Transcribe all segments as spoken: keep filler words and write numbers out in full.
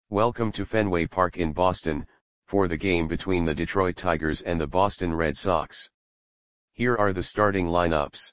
Welcome to Fenway Park in Boston, for the game between the Detroit Tigers and the Boston Red Sox. Here are the starting lineups.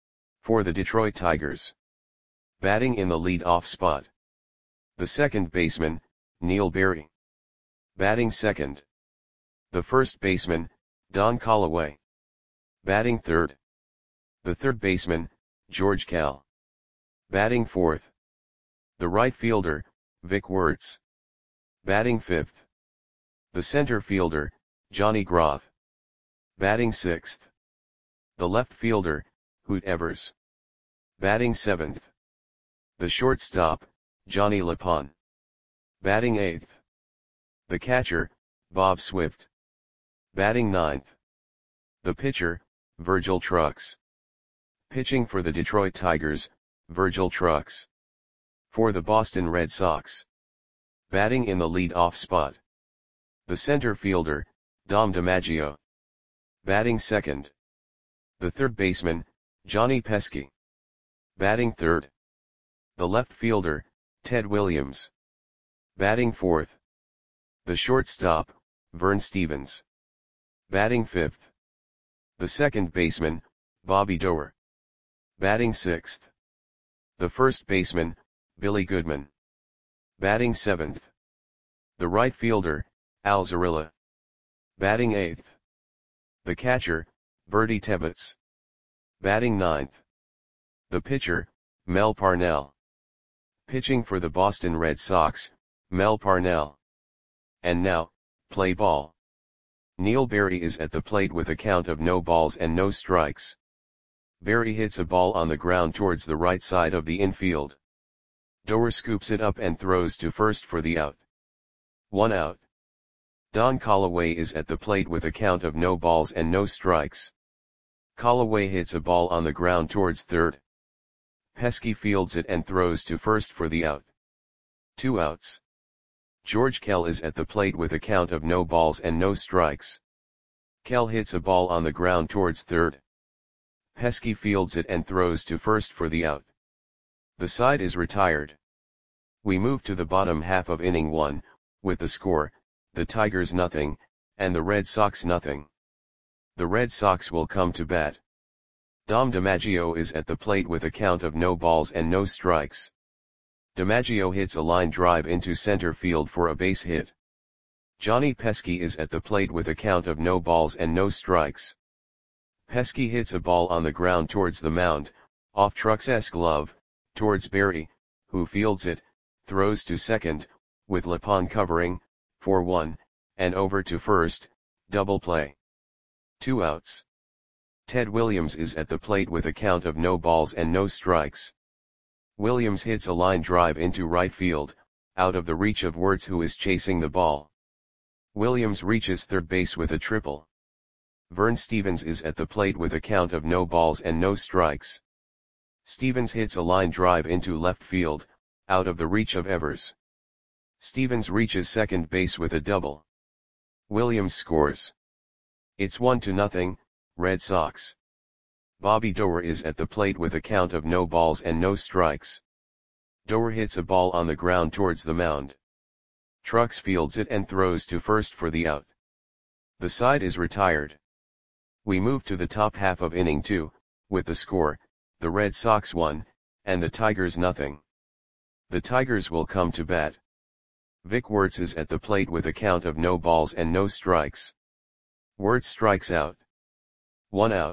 For the Detroit Tigers. Batting in the lead-off spot. The second baseman, Neil Berry. Batting second. The first baseman, Don Callaway. Batting third. The third baseman, George Kell. Batting fourth. The right fielder, Vic Wertz. Batting fifth. The center fielder, Johnny Groth. Batting sixth. The left fielder, Hoot Evers. Batting seventh. The shortstop, Johnny LePon. Batting eighth. The catcher, Bob Swift. Batting ninth. The pitcher, Virgil Trucks. Pitching for the Detroit Tigers, Virgil Trucks. For the Boston Red Sox. Batting in the lead-off spot. The center fielder, Dom DiMaggio. Batting second. The third baseman, Johnny Pesky. Batting third. The left fielder, Ted Williams. Batting fourth. The shortstop, Vern Stephens. Batting fifth. The second baseman, Bobby Doerr. Batting sixth. The first baseman, Billy Goodman. Batting seventh. The right fielder, Al Zarilla. Batting eighth. The catcher, Bertie Tebbetts. Batting ninth. The pitcher, Mel Parnell. Pitching for the Boston Red Sox, Mel Parnell. And now, play ball. Neil Berry is at the plate with a count of no balls and no strikes. Berry hits a ball on the ground towards the right side of the infield. Doerr scoops it up and throws to first for the out. One out. Don Callaway is at the plate with a count of no balls and no strikes. Callaway hits a ball on the ground towards third. Pesky fields it and throws to first for the out. Two outs. George Kell is at the plate with a count of no balls and no strikes. Kell hits a ball on the ground towards third. Pesky fields it and throws to first for the out. The side is retired. We move to the bottom half of inning one, with the score, the Tigers nothing, and the Red Sox nothing. The Red Sox will come to bat. Dom DiMaggio is at the plate with a count of no balls and no strikes. DiMaggio hits a line drive into center field for a base hit. Johnny Pesky is at the plate with a count of no balls and no strikes. Pesky hits a ball on the ground towards the mound, off Trucks' glove, towards Berry, who fields it, throws to second, with LePon covering, for one, and over to first, double play. Two outs. Ted Williams is at the plate with a count of no balls and no strikes. Williams hits a line drive into right field, out of the reach of Wertz, who is chasing the ball. Williams reaches third base with a triple. Vern Stephens is at the plate with a count of no balls and no strikes. Stephens hits a line drive into left field, out of the reach of Evers. Stephens reaches second base with a double. Williams scores. It's one to nothing, Red Sox. Bobby Doerr is at the plate with a count of no balls and no strikes. Doerr hits a ball on the ground towards the mound. Trucks fields it and throws to first for the out. The side is retired. We move to the top half of inning two, with the score, the Red Sox one, and the Tigers nothing. The Tigers will come to bat. Vic Wertz is at the plate with a count of no balls and no strikes. Wertz strikes out. One out.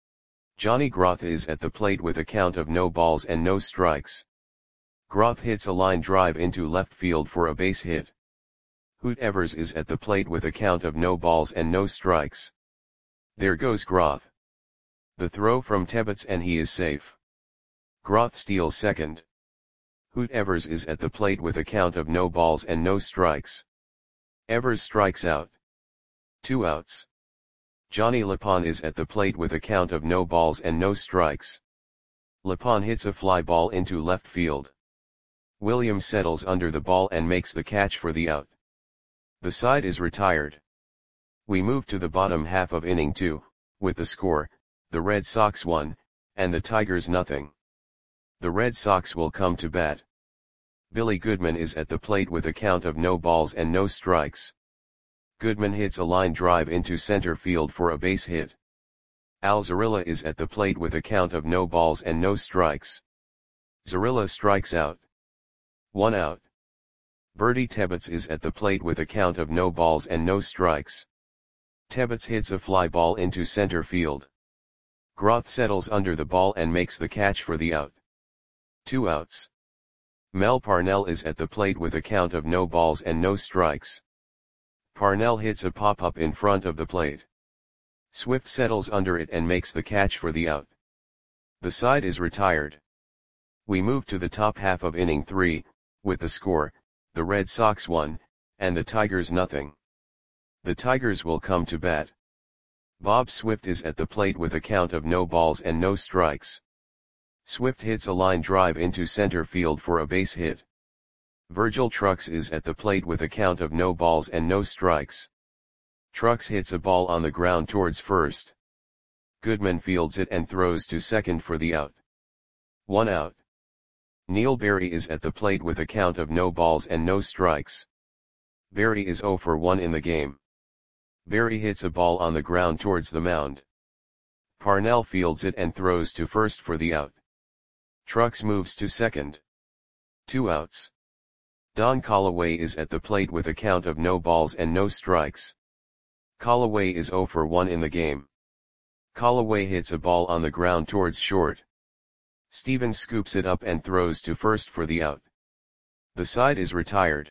Johnny Groth is at the plate with a count of no balls and no strikes. Groth hits a line drive into left field for a base hit. Hoot Evers is at the plate with a count of no balls and no strikes. There goes Groth. The throw from Tebbetts and he is safe. Groth steals second. Hoot Evers is at the plate with a count of no balls and no strikes. Evers strikes out. Two outs. Johnny LePon is at the plate with a count of no balls and no strikes. LePon hits a fly ball into left field. Williams settles under the ball and makes the catch for the out. The side is retired. We move to the bottom half of inning two, with the score, the Red Sox one, and the Tigers nothing. The Red Sox will come to bat. Billy Goodman is at the plate with a count of no balls and no strikes. Goodman hits a line drive into center field for a base hit. Al Zarilla is at the plate with a count of no balls and no strikes. Zarilla strikes out. One out. Bertie Tebbets is at the plate with a count of no balls and no strikes. Tebbets hits a fly ball into center field. Groth settles under the ball and makes the catch for the out. Two outs. Mel Parnell is at the plate with a count of no balls and no strikes. Parnell hits a pop-up in front of the plate. Swift settles under it and makes the catch for the out. The side is retired. We move to the top half of inning three, with the score, the Red Sox one, and the Tigers nothing. The Tigers will come to bat. Bob Swift is at the plate with a count of no balls and no strikes. Swift hits a line drive into center field for a base hit. Virgil Trucks is at the plate with a count of no balls and no strikes. Trucks hits a ball on the ground towards first. Goodman fields it and throws to second for the out. One out. Neil Berry is at the plate with a count of no balls and no strikes. Berry is oh for one in the game. Berry hits a ball on the ground towards the mound. Parnell fields it and throws to first for the out. Trucks moves to second. Two outs. Don Callaway is at the plate with a count of no balls and no strikes. Callaway is oh for one in the game. Callaway hits a ball on the ground towards short. Stevens scoops it up and throws to first for the out. The side is retired.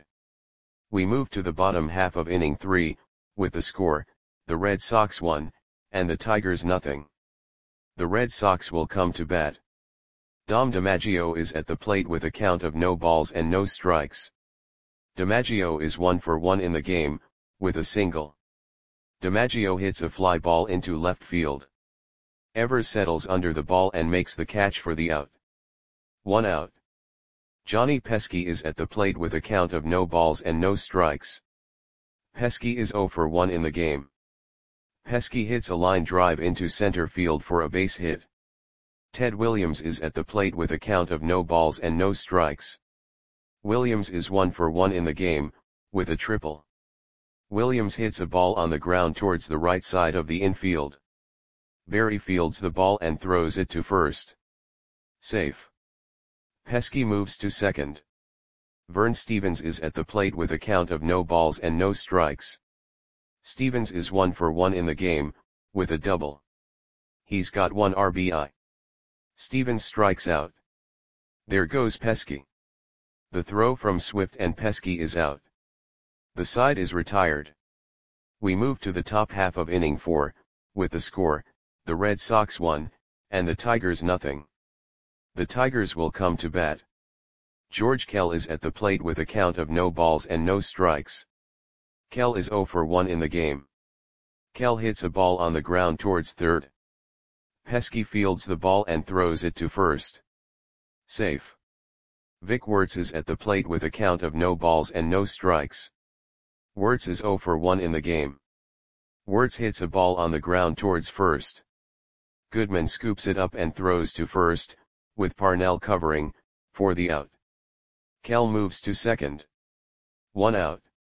We move to the bottom half of inning three, with the score, the Red Sox one, and the Tigers nothing. The Red Sox will come to bat. Dom DiMaggio is at the plate with a count of no balls and no strikes. DiMaggio is one for one in the game, with a single. DiMaggio hits a fly ball into left field. Evers settles under the ball and makes the catch for the out. One out. Johnny Pesky is at the plate with a count of no balls and no strikes. Pesky is oh for one in the game. Pesky hits a line drive into center field for a base hit. Ted Williams is at the plate with a count of no balls and no strikes. Williams is one for one in the game, with a triple. Williams hits a ball on the ground towards the right side of the infield. Berry fields the ball and throws it to first. Safe. Pesky moves to second. Vern Stevens is at the plate with a count of no balls and no strikes. Stevens is one for one in the game, with a double. He's got one R B I. Stevens strikes out. There goes Pesky. The throw from Swift and Pesky is out. The side is retired. We move to the top half of inning four, with the score, the Red Sox one, and the Tigers nothing. The Tigers will come to bat. George Kell is at the plate with a count of no balls and no strikes. Kell is oh for one in the game. Kell hits a ball on the ground towards third. Pesky fields the ball and throws it to first. Safe. Vic Wertz is at the plate with a count of no balls and no strikes. Wertz is oh for one in the game. Wertz hits a ball on the ground towards first. Goodman scoops it up and throws to first, with Parnell covering, for the out. Kell moves to second. One out.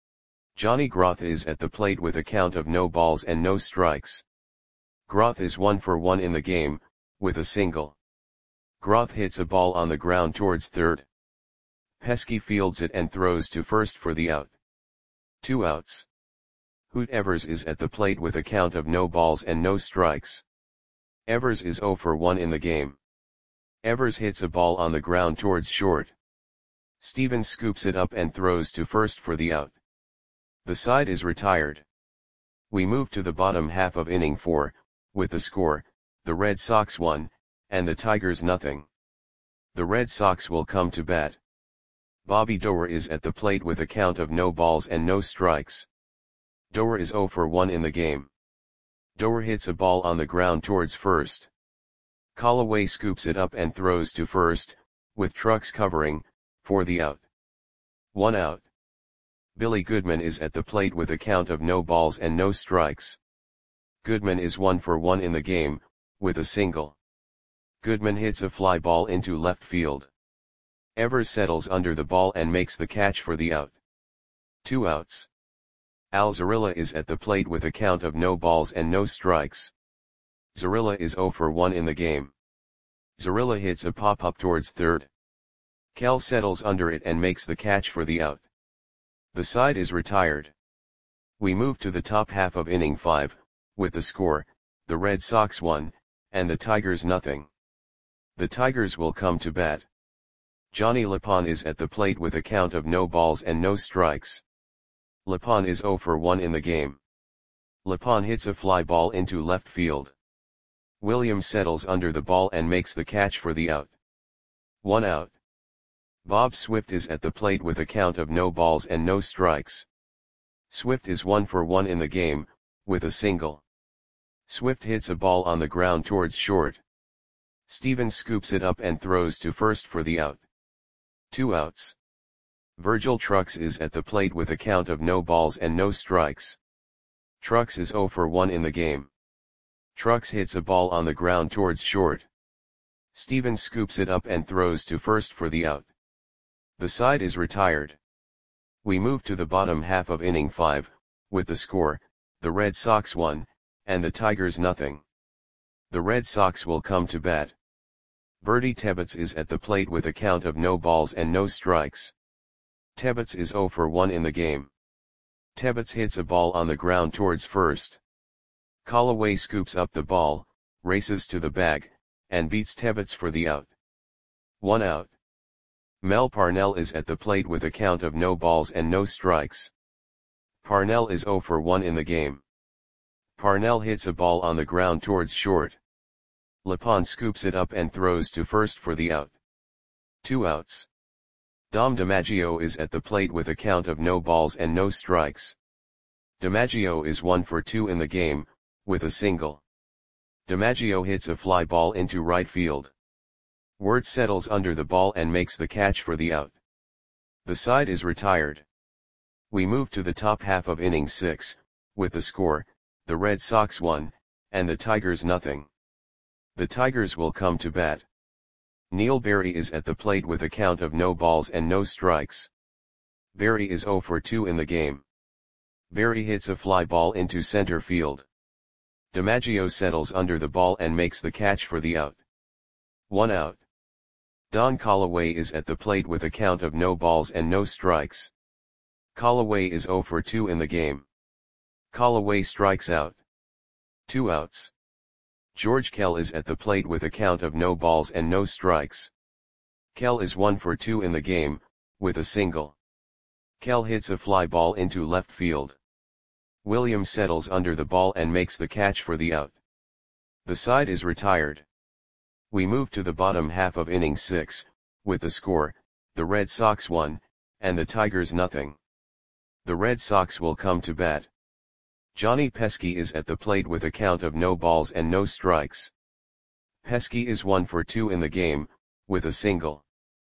Johnny Groth is at the plate with a count of no balls and no strikes. Groth is one for one in the game, with a single. Groth hits a ball on the ground towards third. Pesky fields it and throws to first for the out. Two outs. Hoot Evers is at the plate with a count of no balls and no strikes. Evers is oh for one in the game. Evers hits a ball on the ground towards short. Stevens scoops it up and throws to first for the out. The side is retired. We move to the bottom half of inning four, with the score, the Red Sox one, and the Tigers nothing. The Red Sox will come to bat. Bobby Doerr is at the plate with a count of no balls and no strikes. Doerr is oh for one in the game. Doerr hits a ball on the ground towards first. Callaway scoops it up and throws to first, with Trucks covering, for the out. One out. Billy Goodman is at the plate with a count of no balls and no strikes. Goodman is one for one in the game, with a single. Goodman hits a fly ball into left field. Evers settles under the ball and makes the catch for the out. Two outs. Al Zarilla is at the plate with a count of no balls and no strikes. Zarilla is zero for one in the game. Zarilla hits a pop-up towards third. Kell settles under it and makes the catch for the out. The side is retired. We move to the top half of inning five, with the score, the Red Sox one, and the Tigers nothing. The Tigers will come to bat. Johnny Lapon is at the plate with a count of no balls and no strikes. Lapon is zero for one in the game. Lapon hits a fly ball into left field. Williams settles under the ball and makes the catch for the out. One out. Bob Swift is at the plate with a count of no balls and no strikes. Swift is one for one in the game, with a single. Swift hits a ball on the ground towards short. Stevens scoops it up and throws to first for the out. Two outs. Virgil Trucks is at the plate with a count of no balls and no strikes. Trucks is zero for one in the game. Trucks hits a ball on the ground towards short. Stevens scoops it up and throws to first for the out. The side is retired. We move to the bottom half of inning five, with the score, the Red Sox one, and the Tigers nothing. The Red Sox will come to bat. Bertie Tebbetts is at the plate with a count of no balls and no strikes. Tebbetts is zero for one in the game. Tebbetts hits a ball on the ground towards first. Callaway scoops up the ball, races to the bag, and beats Tebbetts for the out. One out. Mel Parnell is at the plate with a count of no balls and no strikes. Parnell is zero for one in the game. Parnell hits a ball on the ground towards short. Lapon scoops it up and throws to first for the out. Two outs. Dom DiMaggio is at the plate with a count of no balls and no strikes. DiMaggio is one for two in the game, with a single. DiMaggio hits a fly ball into right field. Wirtz settles under the ball and makes the catch for the out. The side is retired. We move to the top half of inning six, with the score, the Red Sox one, and the Tigers nothing. The Tigers will come to bat. Neil Berry is at the plate with a count of no balls and no strikes. Berry is zero for two in the game. Berry hits a fly ball into center field. DiMaggio settles under the ball and makes the catch for the out. One out. Don Callaway is at the plate with a count of no balls and no strikes. Callaway is zero for two in the game. Callaway strikes out. Two outs. George Kell is at the plate with a count of no balls and no strikes. Kell is one for two in the game, with a single. Kell hits a fly ball into left field. Williams settles under the ball and makes the catch for the out. The side is retired. We move to the bottom half of inning six, with the score, the Red Sox one, and the Tigers nothing. The Red Sox will come to bat. Johnny Pesky is at the plate with a count of no balls and no strikes. Pesky is one for two in the game, with a single.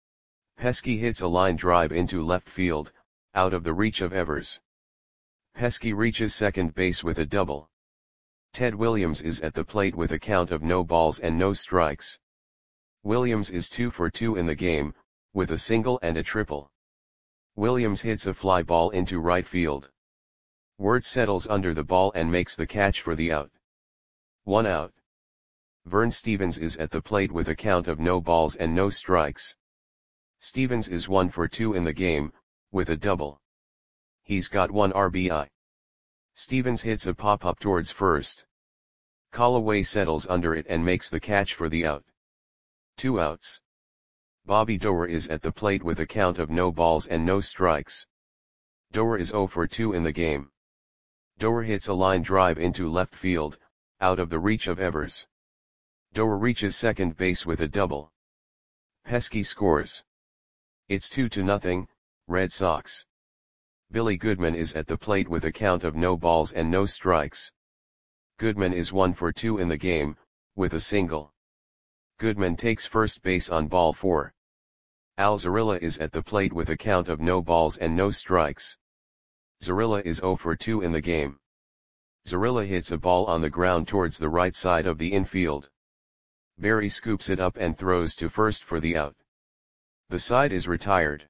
Pesky hits a line drive into left field, out of the reach of Evers. Pesky reaches second base with a double. Ted Williams is at the plate with a count of no balls and no strikes. Williams is two for two in the game, with a single and a triple. Williams hits a fly ball into right field. Wirtz settles under the ball and makes the catch for the out. One out. Vern Stevens is at the plate with a count of no balls and no strikes. Stevens is one for two in the game, with a double. He's got one R B I. Stevens hits a pop-up towards first. Callaway settles under it and makes the catch for the out. Two outs. Bobby Doerr is at the plate with a count of no balls and no strikes. Doerr is zero for two in the game. Doerr hits a line drive into left field, out of the reach of Evers. Doerr reaches second base with a double. Pesky scores. It's two to nothing, Red Sox. Billy Goodman is at the plate with a count of no balls and no strikes. Goodman is one for two in the game, with a single. Goodman takes first base on ball four. Al Zarilla is at the plate with a count of no balls and no strikes. Zarilla is zero for two in the game. Zarilla hits a ball on the ground towards the right side of the infield. Berry scoops it up and throws to first for the out. The side is retired.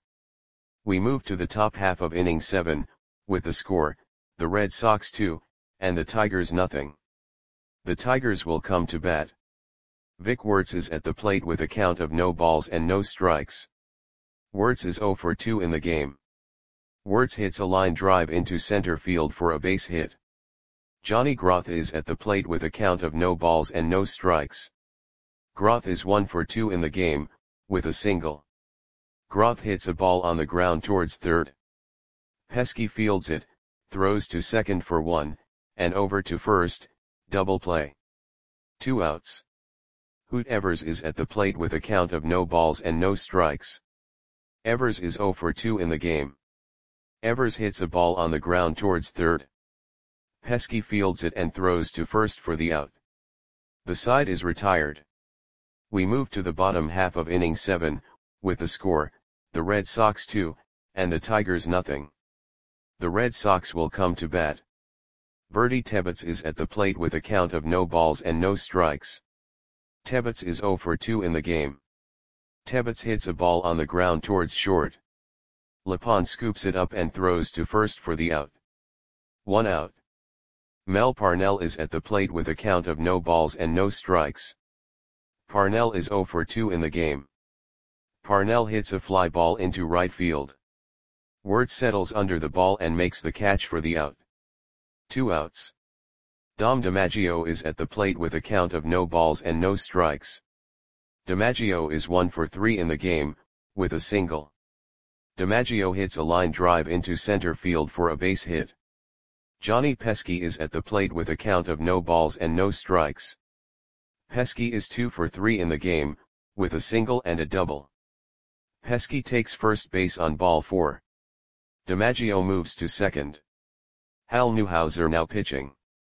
We move to the top half of inning seven, with the score, the Red Sox two, and the Tigers nothing. The Tigers will come to bat. Vic Wertz is at the plate with a count of no balls and no strikes. Wertz is zero for two in the game. Wertz hits a line drive into center field for a base hit. Johnny Groth is at the plate with a count of no balls and no strikes. Groth is one for two in the game, with a single. Groth hits a ball on the ground towards third. Pesky fields it, throws to second for one, and over to first, double play. Two outs. Hoot Evers is at the plate with a count of no balls and no strikes. Evers is zero for two in the game. Evers hits a ball on the ground towards third. Pesky fields it and throws to first for the out. The side is retired. We move to the bottom half of inning seven, with the score, the Red Sox two, and the Tigers nothing. The Red Sox will come to bat. Bertie Tebbetts is at the plate with a count of no balls and no strikes. Tebbetts is zero for two in the game. Tebbetts hits a ball on the ground towards short. Lepond scoops it up and throws to first for the out. One out. Mel Parnell is at the plate with a count of no balls and no strikes. Parnell is zero for two in the game. Parnell hits a fly ball into right field. Wertz settles under the ball and makes the catch for the out. Two outs. Dom DiMaggio is at the plate with a count of no balls and no strikes. DiMaggio is one for three in the game, with a single. DiMaggio hits a line drive into center field for a base hit. Johnny Pesky is at the plate with a count of no balls and no strikes. Pesky is two for three in the game, with a single and a double. Pesky takes first base on ball four. DiMaggio moves to second. Hal Newhouser now pitching.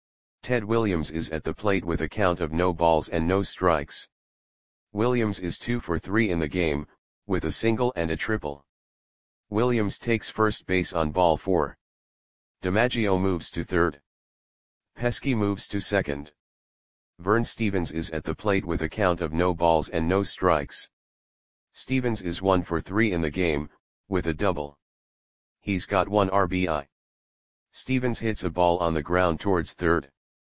Ted Williams is at the plate with a count of no balls and no strikes. Williams is two for three in the game, with a single and a triple. Williams takes first base on ball four. DiMaggio moves to third. Pesky moves to second. Vern Stevens is at the plate with a count of no balls and no strikes. Stevens is one for three in the game, with a double. He's got one R B I. Stevens hits a ball on the ground towards third.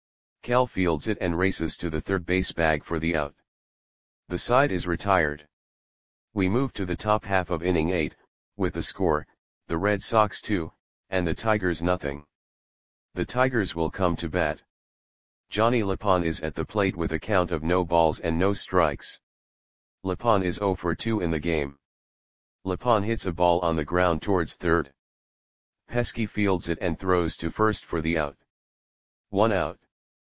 Cal fields it and races to the third base bag for the out. The side is retired. We move to the top half of inning eight, with the score, the Red Sox two, and the Tigers nothing. The Tigers will come to bat. Johnny Lepond is at the plate with a count of no balls and no strikes. Lepond is zero for two in the game. Lepond hits a ball on the ground towards third. Pesky fields it and throws to first for the out. One out.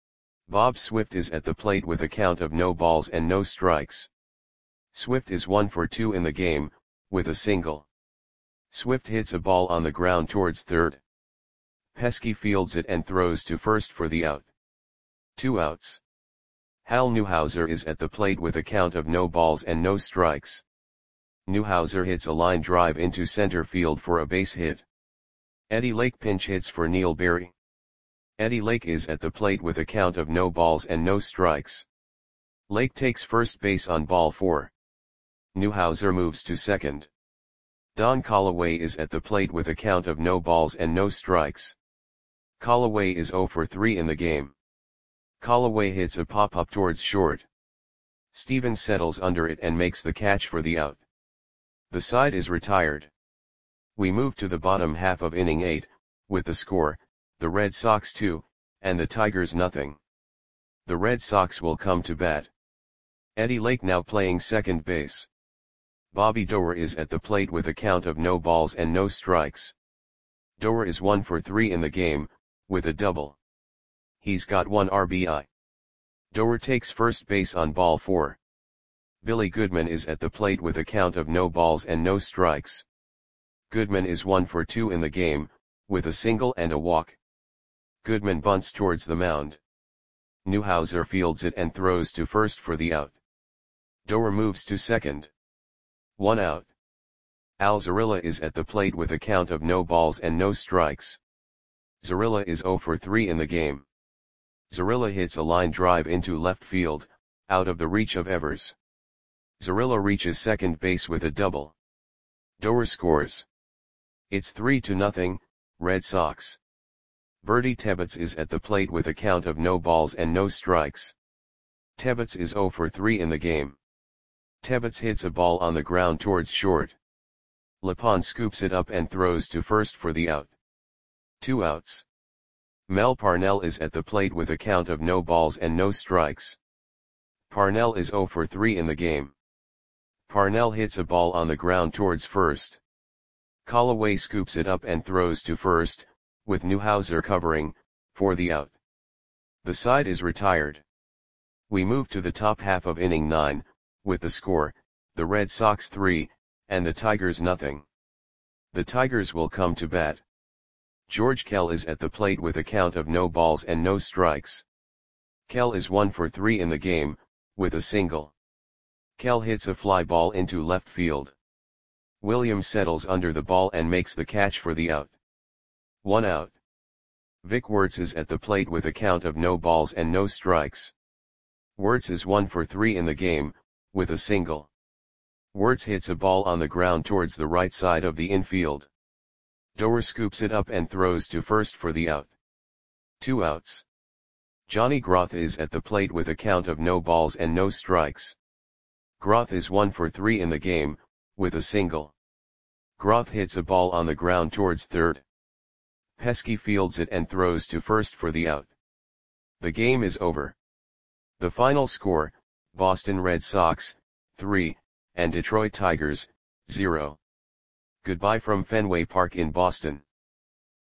Bob Swift is at the plate with a count of no balls and no strikes. Swift is one for two in the game, with a single. Swift hits a ball on the ground towards third. Pesky fields it and throws to first for the out. Two outs. Hal Newhouser is at the plate with a count of no balls and no strikes. Newhouser hits a line drive into center field for a base hit. Eddie Lake pinch hits for Neil Berry. Eddie Lake is at the plate with a count of no balls and no strikes. Lake takes first base on ball four. Newhouser moves to second. Don Callaway is at the plate with a count of no balls and no strikes. Callaway is zero for three in the game. Callaway hits a pop-up towards short. Stevens settles under it and makes the catch for the out. The side is retired. We move to the bottom half of inning eight, with the score, the Red Sox two, and the Tigers nothing. The Red Sox will come to bat. Eddie Lake now playing second base. Bobby Doerr is at the plate with a count of no balls and no strikes. Doerr is one for three in the game, with a double. He's got one R B I. Doerr takes first base on ball four. Billy Goodman is at the plate with a count of no balls and no strikes. Goodman is one for two in the game, with a single and a walk. Goodman bunts towards the mound. Newhouser fields it and throws to first for the out. Doerr moves to second. One out. Al Zarilla is at the plate with a count of no balls and no strikes. Zarilla is zero for three in the game. Zarilla hits a line drive into left field, out of the reach of Evers. Zerillo reaches second base with a double. Doer scores. It's three to nothing, Red Sox. Bertie Tebbetts is at the plate with a count of no balls and no strikes. Tebbetts is zero for three in the game. Tebbetts hits a ball on the ground towards short. Lapon scoops it up and throws to first for the out. Two outs. Mel Parnell is at the plate with a count of no balls and no strikes. Parnell is zero for three in the game. Parnell hits a ball on the ground towards first. Callaway scoops it up and throws to first, with Newhouser covering, for the out. The side is retired. We move to the top half of inning nine, with the score, the Red Sox three, and the Tigers nothing. The Tigers will come to bat. George Kell is at the plate with a count of no balls and no strikes. Kell is one for three in the game, with a single. Kell hits a fly ball into left field. Williams settles under the ball and makes the catch for the out. One out. Vic Wertz is at the plate with a count of no balls and no strikes. Wertz is one for three in the game, with a single. Wertz hits a ball on the ground towards the right side of the infield. Doer scoops it up and throws to first for the out. Two outs. Johnny Groth is at the plate with a count of no balls and no strikes. Groth is one for three in the game, with a single. Groth hits a ball on the ground towards third. Pesky fields it and throws to first for the out. The game is over. The final score, Boston Red Sox, three, and Detroit Tigers, zero. Goodbye from Fenway Park in Boston.